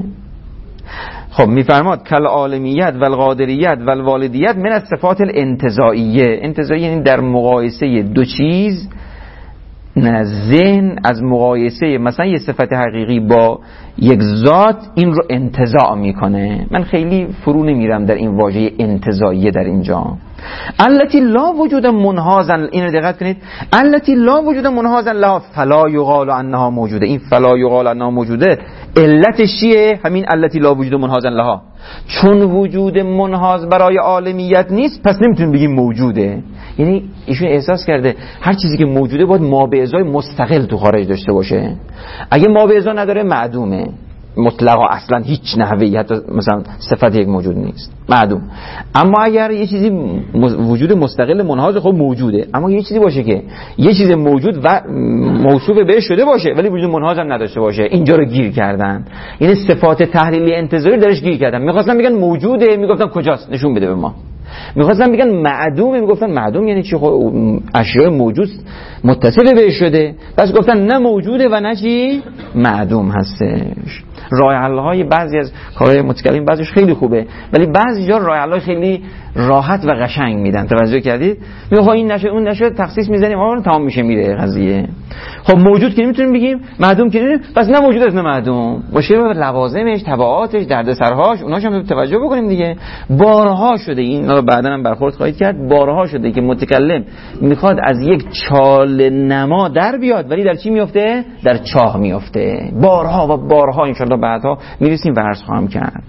خب میفرماد کل عالمیت و القادریت و الوالدیت من از صفات الانتزاعیه. انتزاعی یعنی در مقایسه دو چیز، نه ذهن از مقایسه مثلا یه صفت حقیقی با یک ذات این رو انتزاع میکنه. من خیلی فرو نمیرم در این واژه انتزاعیه در اینجا. التی لا وجود منحازا، این رو دقت کنید، التی لا وجود منحازا لها فلا یقال انها موجوده. این فلا یقال انها موجوده علتش چیه؟ همین التی لا وجود منحازا لها، چون وجود منحاز برای عالمیت نیست پس نمیتونیم بگیم موجوده. یعنی ایشون احساس کرده هر چیزی که موجوده باید ما به ازای مستقل تو خارج داشته باشه. اگه ما به ازا نداره معدومه مطلقا، اصلا هیچ نحوی، حتی مثلا صفت یک موجود نیست، معدوم. اما اگر یه چیزی وجود مستقل منحاز خب موجوده، اما یه چیزی باشه که یه چیز موجود و موصوف بهش شده باشه ولی وجود منحاز هم نداشته باشه، اینجا رو گیر کردن. یعنی صفات تحلیلی انتزاعی درش گیر کردن. می‌خواستن بگن موجوده، میگفتن کجاست نشون بده به ما. می‌خواستن بگن معدومه، میگفتن معدوم یعنی چی؟ خب اشیاء موجود متصل بهش شده، پس گفتن نه موجوده و نه چی؟ معدوم هستش. راه حل‌های بعضی از کارهای متکلم بعضیش خیلی خوبه، ولی بعضی جا راه حل‌های خیلی راحت و قشنگ میدن. توجه کردید؟ میگه این نشه اون نشه تخصیص میزنیم آره تمام میشه میره قضیه. خب موجود که نمیتونیم بگیم، معدوم که نمیتونیم، پس نه موجود است نه معدوم. باشه لوازمش، تبعاتش، دردسرهاش، اوناش هم توجه بکنیم دیگه. بارها شده این رو بعداً هم برخورد خواهید کرد، بارها شده که متکلم میخواد از یک چال نما در بیاد ولی در چی میفته؟ در چاه میفته. بارها و بارها ان شاء الله بعدها میرسیم و عرض خواهم کرد.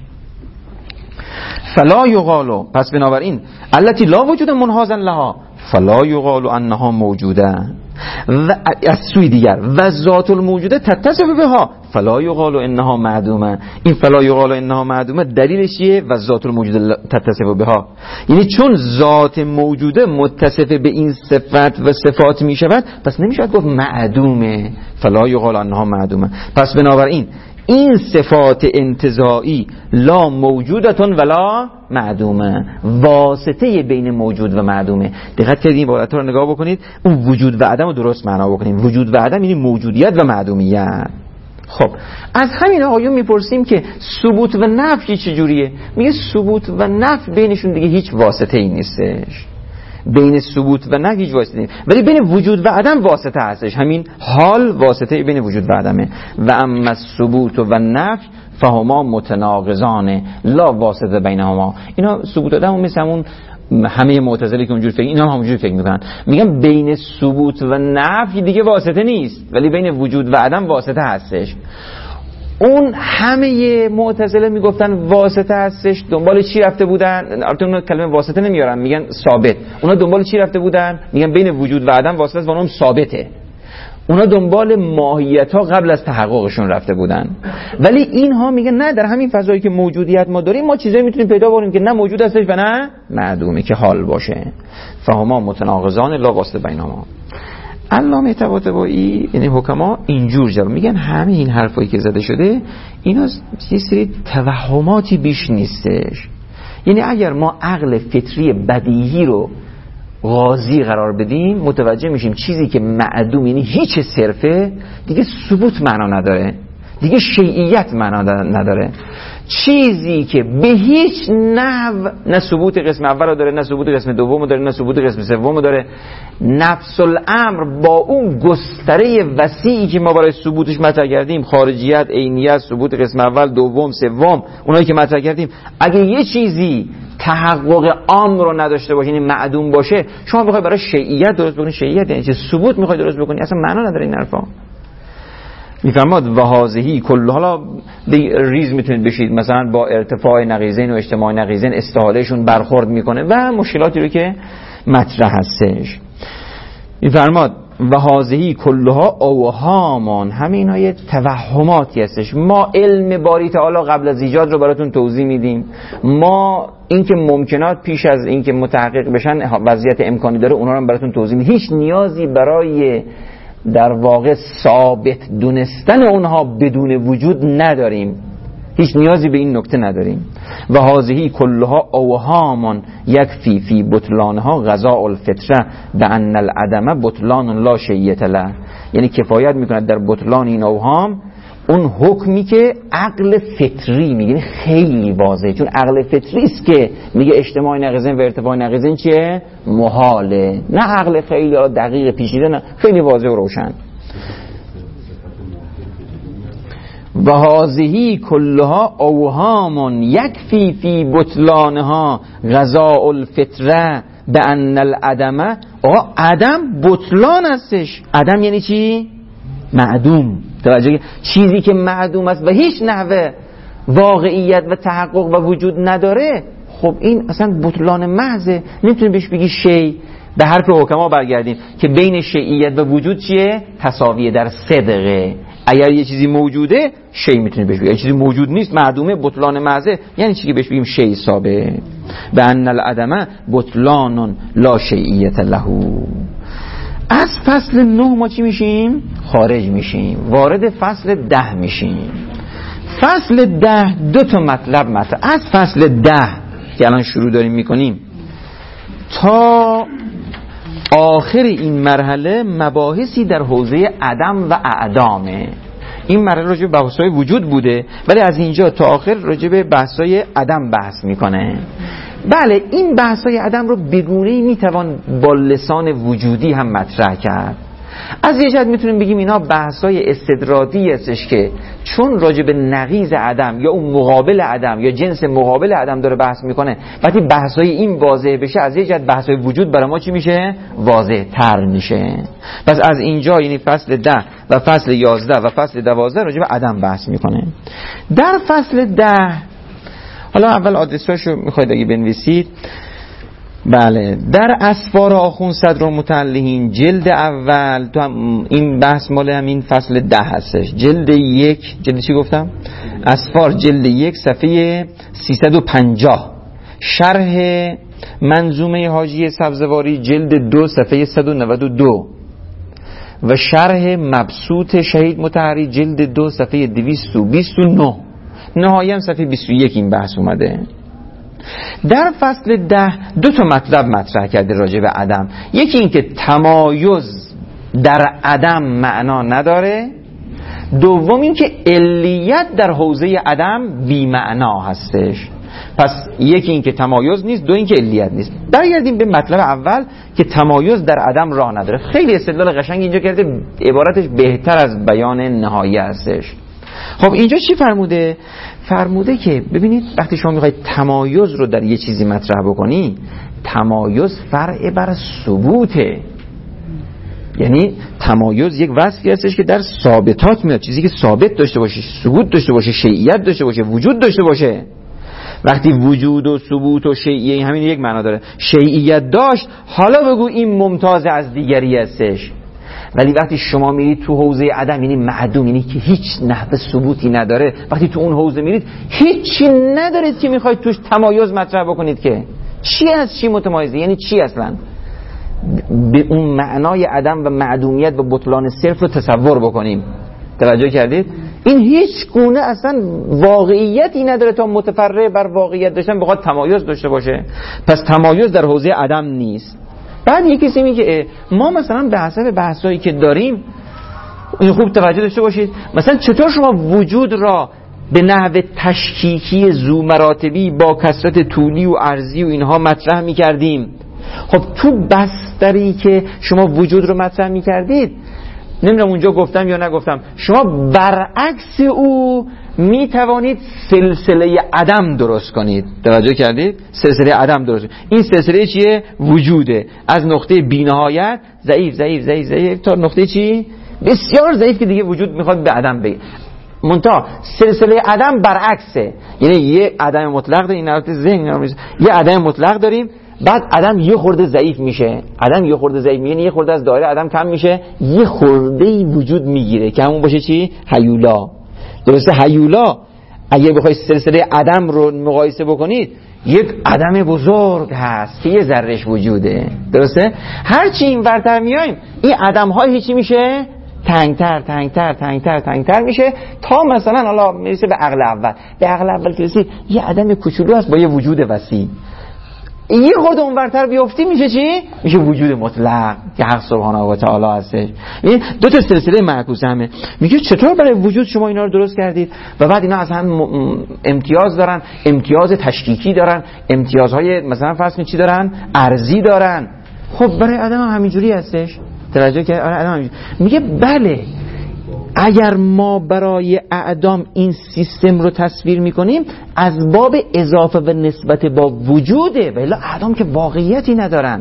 فلا یقالو، پس بنابراین التی لا وجود منحازا لها فلا یقالو انها موجوده. و از سوی دیگر و ذات الموجوده تتصف بها فلا یقال انها معدومه. این فلا یقال انها معدومه دلیلش چیه؟ و ذات الموجوده تتصف بها، یعنی چون ذات موجوده متصف به این صفت و صفات می شود پس نمی شود گفت معدومه. فلا یقال انها معدومه. پس بنابراین این صفات انتزاعی لا موجودتون ولا معدومه، واسطه بین موجود و معدومه. دقت کردین این عبارت رو نگاه بکنید، اون وجود و عدم رو درست معنا بکنیم. وجود و عدم یعنی موجودیت و معدومیت. خب از همین آقایون میپرسیم که ثبوت و نفی چجوریه؟ میگه ثبوت و نفی بینشون دیگه هیچ واسطه ای نیستش. بین ثبوت و نفی هیچ واسطه نیست، ولی بین وجود و عدم واسطه هستش. همین حال واسطه بین وجود و عدمه. و اما ثبوت و نفی فهما متناقضان لا واسطه بینهما. اینا ثبوت و عدم مثل همون همه معتزله که اونجوری فکر، اینا هم همونجوری فکر میکنن، میگن بین ثبوت و نفی دیگه واسطه نیست، ولی بین وجود و عدم واسطه هستش. اون همه معتزله میگفتن واسطه هستش، دنبال چی رفته بودن؟ البته اون کلمه واسطه نمیارن، میگن ثابت. اونا دنبال چی رفته بودن؟ میگن بین وجود و عدم واسطه است و اونم ثابته. اونا دنبال ماهیت ها قبل از تحققشون رفته بودن. ولی اینها میگن نه، در همین فضایی که موجودیت ما داریم ما چیزایی میتونیم پیدا کنیم که نه موجود هستش و نه معدومه، که حال باشه. فهما متناقضان لا واسطه بینهما. علامه طباطبایی یعنی حکما اینجور جواب میگن همه این حرفایی که زده شده اینا یه سری توهماتی بیش نیستش. یعنی اگر ما عقل فطری بدیهی رو قاضی قرار بدیم متوجه میشیم چیزی که معدوم یعنی هیچ صرفه دیگه ثبوت معنا نداره، دیگه شیعیت معنا نداره. چیزی که به هیچ نحو نه ثبوت قسم اول رو داره، نه ثبوت قسم دوم رو داره، نه ثبوت قسم سوم رو داره، نفس الامر با اون گستره وسیعی که ما برای ثبوتش مطرح کردیم، خارجیت، عینیت، ثبوت قسم اول، دوم، سوم، اونایی که مطرح کردیم، اگه یه چیزی تحقق عام رو نداشته باشه یعنی معدوم باشه، شما بخوای برای شیعیت درست بکنی، شیعیت یعنی چه ثبوت میخوای درست بکنی، اصلا معنا نداره این حرفا. میفرماد و هازهی کل، حالا ریز میتونید بشید مثلا با ارتفاع نقیضین و اجتماع نقیضین استحالهشون برخورد میکنه و مشکلاتی رو که مطرح هستش. میفرماد و هازهی کلها اوهامان، همه اینا یه توهماتی هستش. ما علم باری تعالی قبل از ایجاد رو براتون توضیح میدیم، ما اینکه ممکنات پیش از اینکه متحقق بشن وضعیت امکانی داره اونا رو براتون توضیح میدیم. هیچ نیازی برای در واقع ثابت دونستن اونها بدون وجود نداریم، هیچ نیازی به این نکته نداریم. و هذه کلها اوهامان یکفی فی بطلانها غذاء الفطره بان العدم بطلان لا شیء له، یعنی کفایت میکند در بطلان این اوهام اون حکمی که عقل فطری میگه. خیلی واضحه، چون عقل فطری است که میگه اجتماع نقیضین و ارتفاع نقیضین چیه؟ محاله، نه عقل خیلی دقیق پیچیده، نه، خیلی واضح و روشن. و هذه کلها اوهام یکفی فی بطلانها غذاء الفطره بان العدم. آقا عدم بطلان هستش. عدم یعنی چی؟ معدوم. توجه، چیزی که معدوم است و هیچ نحوه واقعیت و تحقق و وجود نداره، خب این اصلا بطلان محضه، نمیتونی بهش بگی شی. به حرف حکما برگردیم که بین شیعیت و وجود چیه؟ تساویه در صدقه. اگر یه چیزی موجوده شی میتونی بهش بگی، اگر چیزی موجود نیست معدومه، بطلان محضه، یعنی چی که بهش بگیم شی ثابت. بان العدم بطلان لا شیعیت له. از فصل نه ما چی میشیم؟ خارج میشیم، وارد فصل ده میشیم. فصل ده دو تا مطلب مطلب از فصل ده که الان شروع داریم میکنیم تا آخر این مرحله مباحثی در حوزه عدم و اعدامه. این مرحله راجع به بحث‌های وجود بوده، ولی از اینجا تا آخر راجع به بحث‌های عدم بحث میکنه. بله، این بحث‌های عدم رو بگونه‌ای میتوان با لسان وجودی هم مطرح کرد. از یه جهت میتونیم بگیم اینا بحث‌های استدرادی هستش که چون راجع به نقیض عدم یا اون مقابل عدم یا جنس مقابل عدم داره بحث میکنه، وقتی بحث‌های این واضح بشه از یه جهت بحث‌های وجود برای ما چی میشه؟ واضح تر میشه. پس از اینجا یعنی فصل ده و فصل یازده و فصل دوازده راجع به عدم بحث میکنه. در فصل ده، حالا اول آدرساشو میخواید اگه بنویسید، بله، در اسفار آخوند صدرالمتعلقین جلد اول، تو هم این بحث مال همین فصل ده هستش، جلد یک، جلد چی گفتم؟ اسفار جلد یک صفحه سیصد و پنجاه، شرح منظومه حاجی سبزواری جلد دو صفحه صد و نود و دو و شرح مبسوط شهید مطهری جلد دو صفحه دویست و بیست و نه، نهایاً صفحه بیست و یک این بحث اومده. در فصل ده دو تا مطلب مطرح کرده راجع به عدم. یکی این که تمایز در عدم معنا نداره، دوم این که علیت در حوزه عدم بی معنا هستش. پس یکی این که تمایز نیست، دو این که علیت نیست. برگردیم به مطلب اول که تمایز در عدم راه نداره. خیلی استدلال قشنگ اینجا کرده، عبارتش بهتر از بیان نهایی هستش. خب اینجا چی فرموده؟ فرموده که ببینید وقتی شما میخواید تمایز رو در یه چیزی مطرح بکنی، تمایز فرع بر ثبوته. یعنی تمایز یک وصفی هستش که در ثابتات میاد، چیزی که ثابت داشته باشه، ثبوت داشته باشه، شیعیت داشته باشه، وجود داشته باشه. وقتی وجود و ثبوت و شیعیت همین یک معنا داره، شیعیت داشت، حالا بگو این ممتاز از دیگری هستش. ولی وقتی شما میرید تو حوزه عدم، یعنی معدوم، یعنی که هیچ نحوه ثبوتی نداره، وقتی تو اون حوزه میرید هیچی ندارید که میخواید توش تمایز مطرح بکنید. که چی از چی متمایزه؟ یعنی چی اصلا؟ به اون معنای عدم و معدومیت و بطلان صرف رو تصور بکنیم. توجه کردید؟ این هیچ گونه اصلا واقعیتی نداره تا متفرع بر واقعیت داشتن بخواد تمایز داشته باشه. پس تمایز در حوزه عدم نیست. بعد یکی کسی میگه ما مثلا به حسب بحثایی که داریم، این خوب توجه داشته باشید، مثلا چطور شما وجود را به نحو تشکیکی ذو مراتبی با کثرت طولی و عرضی و اینها مطرح میکردیم؟ خب تو بستری که شما وجود رو مطرح میکردید، نمیدونم اونجا گفتم یا نگفتم، شما برعکس او میتوانید سلسله عدم درست کنید. توجه کردید؟ سلسله عدم درست کنید. این سلسله چیه؟ وجوده. از نقطه بی‌نهایت ضعیف ضعیف ضعیف ضعیف تا نقطه چی؟ بسیار ضعیف که دیگه وجود میخواد به عدم بگه. منتها سلسله عدم برعکسه، یعنی یه عدم مطلق داریم، این البته ذهن، یه عدم مطلق داریم، بعد عدم یه خورده ضعیف میشه، عدم یه خورده ضعیف میشه، یه خورده از دایره عدم کم میشه، یه خورده وجود میگیره که همون باشه چی؟ هیولا. درسته؟ هیولا اگه بخوای سلسله عدم رو مقایسه بکنید، یک عدم بزرگ هست که یه ذرهش وجوده. درسته؟ هرچی این ورتر میایم این عدم های هیچی میشه؟ تنگتر تنگتر تنگتر تنگتر میشه تا مثلا حالا میرسه به عقل اول. به عقل اول که رسید یه عدم کوچولو هست با یه وجود وسیع. یه خورده اونورتر بیافتی میشه چی؟ میشه وجود مطلق که حق سبحانه و تعالی هستش. این دو تا سلسله معکوس همه. میگه چطور برای وجود شما اینا رو درست کردید؟ و بعد اینا از هم امتیاز دارن، امتیاز تشکیکی دارن، امتیازهای مثلا فرض کنید چی دارن؟ ارضی دارن. خب برای آدم هم همینجوری هستش. توجه که آدم همینجوری. میگه بله، اگر ما برای اعدام این سیستم رو تصویر میکنیم از باب اضافه و نسبت با وجوده، ولی اعدام که واقعیتی ندارن.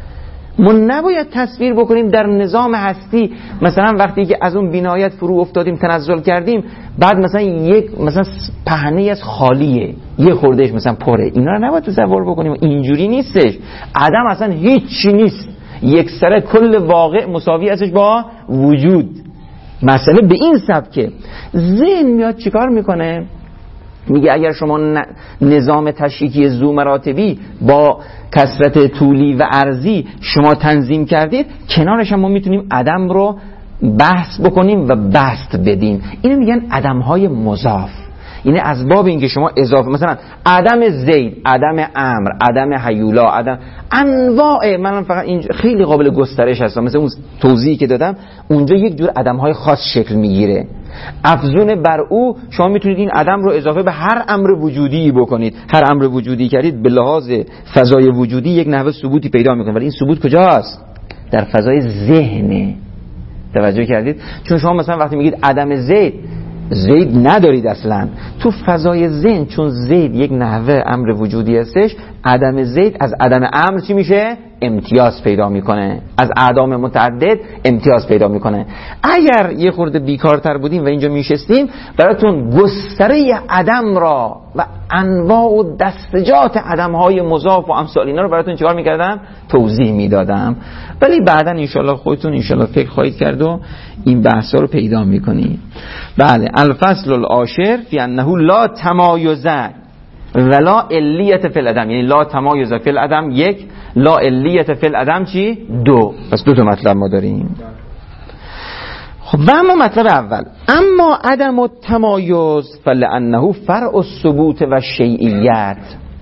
ما نباید تصویر بکنیم در نظام هستی مثلا وقتی که از اون بینایت فرو افتادیم تنزل کردیم، بعد مثلا یک مثلا پهنه از خالیه، یه خوردهش مثلا پره، اینا رو نباید تصور بکنیم. اینجوری نیستش. عدم اصلا هیچی نیست، یک سره کل واقع مساوی ازش با وجود. مسئله به این سبکه. ذهن میاد چیکار میکنه؟ میگه اگر شما نظام تشکیکی ذو مراتبی با کثرت طولی و عرضی شما تنظیم کردید، کنارش هم ما میتونیم عدم رو بحث بکنیم و بسط بدیم. اینو میگن عدمهای مضاف. یعنی از باب اینکه شما اضافه، مثلا عدم زید، عدم امر، عدم هیولا، عدم انواع، من فقط اینجا خیلی قابل گسترش هستم، مثلا اون توضیحی که دادم اونجا یک جور عدم‌های خاص شکل میگیره. افزون بر او شما میتونید این عدم رو اضافه به هر امر وجودی بکنید. هر امر وجودی کردید به لحاظ فضای وجودی یک نحوه ثبوتی پیدا میکنه، ولی این ثبوت کجاست؟ در فضای ذهنه. توجه کردید؟ چون شما مثلا وقتی میگید عدم زید، زید ندارید اصلا تو فضای ذهن، چون زید یک نحوه امر وجودی هستش، عدم زید از عدم امر چی میشه؟ امتیاز پیدا میکنه، از اعدام متعدد امتیاز پیدا میکنه. اگر یه خورده بیکارتر بودیم و اینجا میشستیم براتون گستره عدم را و انواع و دستجات عدم های مضاف و امثال اینا رو براتون چیکار میکردم؟ توضیح میدادم. ولی بعدا انشالله خودتون انشالله فکر خواهید کرد و این بحثا رو پیدا میکنید. بله. الفصل العاشر فی انه لا تمایز ولا علیت فی العدم، یعنی لا تمایز فی العدم یک، لا علیت فی العدم چی؟ دو. پس دو تا مطلب ما داریم. خب و اما مطلب اول، اما عدم التمایز فلانه فرع الثبوت و شیعیت.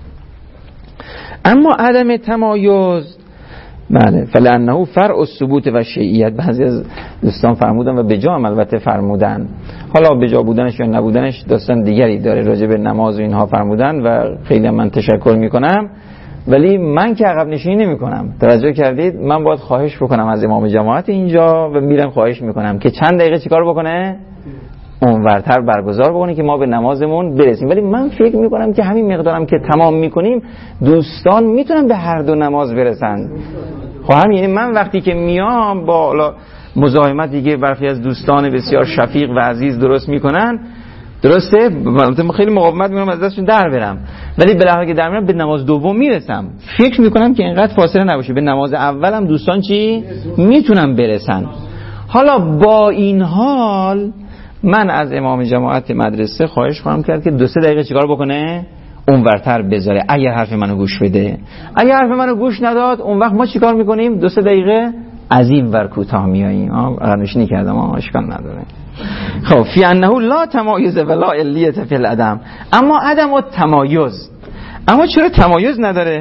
اما عدم تمایز بله فلانه فرع الثبوت و شیعیت. بعضی از دوستان فرمودن و به جا هم البته فرمودن، حالا به جا بودنش یا نبودنش داستان دیگری داره، راجع به نماز و اینها فرمودن و خیلی من تشکر میکنم، ولی من که عقب نشینی نمی کنم. توجه کردید؟ من باید خواهش بکنم از امام جماعت اینجا و میرم خواهش میکنم که چند دقیقه چیکار بکنه؟ اونورتر برگزار بکنه که ما به نمازمون برسیم. ولی من فکر میکنم که همین مقدارم که تمام میکنیم دوستان میتونن به هر دو نماز برسن. خب هم یعنی من وقتی که میام با مزاحمت دیگه برخی از دوستان بسیار شفیق و عزیز درست میکنن، درسته؟ من خیلی مقاومت میکنم از دستشون در برم، ولی بالاخره که در میرم به نماز دوم میرسم. فکر میکنم که اینقدر فاصله نباشه، به نماز اولم دوستان چی میتونن برسن. حالا با این حال من از امام جماعت مدرسه خواهش خواهم کرد که دو سه دقیقه چیکار بکنه؟ اونورتر بذاره اگر حرف منو گوش بده. اگر حرف منو گوش نداد اون وقت ما چیکار میکنیم؟ دو سه دقیقه از این ور کوتاه میاییم. ها نشینی کردم، ها اشکال نداره. خب فی انه لا تمایز ولا علیت فی العدم، اما عدم التمایز. اما چرا تمایز نداره؟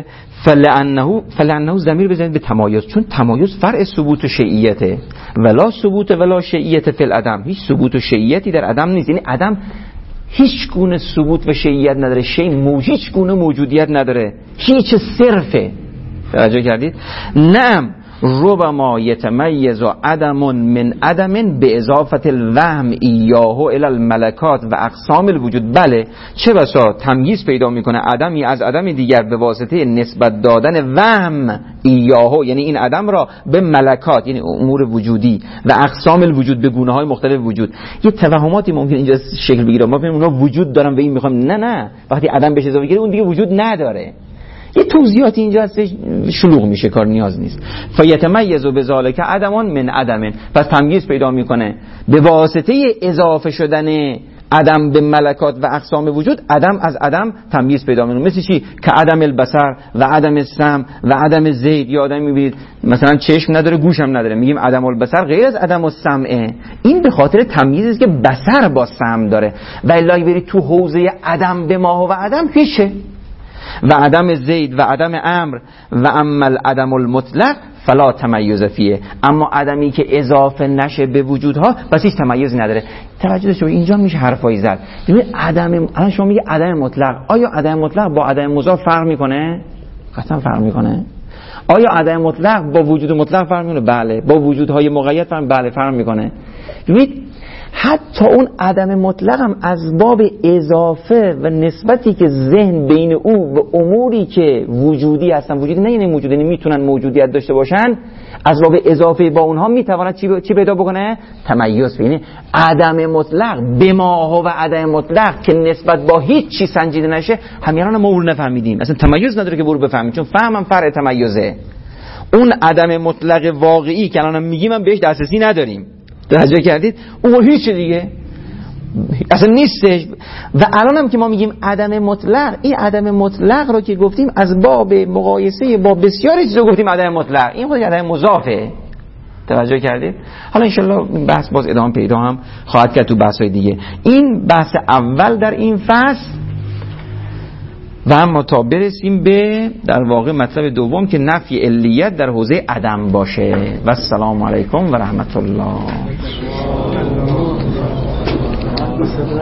فلانه فلانه ضمیر بزنید به تمایز، چون تمایز فرع ثبوت و شیعیته. ولا ثبوت ولا شیعیت فی العدم، هیچ ثبوت و شیعیتی در عدم نیست. یعنی عدم هیچ گونه ثبوت و شیعیت نداره، شیء موجود هیچ گونه موجودیت نداره، هیچ صرفه. توجه کردید؟ نعم ربما یتمیز عدم من عدم به اضافه الوهم ایاه الی الملکات و اقسام الوجود. بله چه بسا تمییز پیدا میکنه عدمی از عدم دیگر به واسطه نسبت دادن وهم ایاه، یعنی این عدم را به ملکات یعنی امور وجودی و اقسام الوجود به گونه های مختلف وجود. یه توهماتی ممکن اینجا شکل بگیره، ما ببینیم اونا وجود دارن و این میخوام، نه نه وقتی عدم بهش اضافه گیره اون دیگه وجود نداره. یه توضیحاتی اینجا هستش شلوغ میشه، کار نیاز نیست. فیتمیز بذالک عدم من عدم، پس تمییز پیدا میکنه به واسطه اضافه شدن عدم به ملکات و اقسام وجود. عدم از عدم تمییز پیدا میکنه. مثل چی؟ که عدم البصر و عدم السمع و عدم زید. یا آدم میبینید مثلا چشم نداره گوش هم نداره، میگیم عدم البصر غیر از عدم السمع. این به خاطر تمییزی است که بصر با سمع داره. و الا برید تو حوزه عدم به ما و عدم هیچه. و عدم زید و عدم امر و اما العدم المطلق فلا تمیز فیه، اما عدمی که اضافه نشه به وجودها پس هیچ تمیزی نداره. توجه داشته باشید اینجا میشه حرفایی زد. ببین عدم، الان شما میگه عدم مطلق، آیا عدم مطلق با عدم مضاف فرق میکنه؟ قطعا فرق میکنه. آیا عدم مطلق با وجود مطلق فرق میکنه؟ بله. با وجودهای مقید فرق بله فرق میکنه. ببینید حتی اون عدم مطلق هم از باب اضافه و نسبتی که ذهن بین او و اموری که وجودی هستن، وجودی نه یعنی موجود، یعنی میتونن موجودیت داشته باشن، از باب اضافه با اونها میتواند چی, چی پیدا بکنه؟ تمیز. یعنی عدم مطلق به ما و عدم مطلق که نسبت با هیچ چی سنجیده نشه همیان ما اون نفهمیدیم، اصلا تمیز نداره که برو بفهمیم، چون فهمم فرع تمیزه. اون عدم مطلق واقعی که الان میگیم هم بهش دسترسی نداریم. توجه کردید؟ اون هیچ دیگه اصلا نیستش. و الان هم که ما میگیم عدم مطلق، این عدم مطلق رو که گفتیم از باب مقایسه با بسیاری چیزا گفتیم عدم مطلق، این خودش عدم مضافه. توجه کردید؟ حالا انشالله این بحث باز ادامه پیدا هم خواهد کرد تو بحث‌های دیگه. این بحث اول در این فصل. و اما تا برسیم به در واقع مطلب دوم که نفی علیت در حوزه عدم باشه. و السلام علیکم و رحمت الله.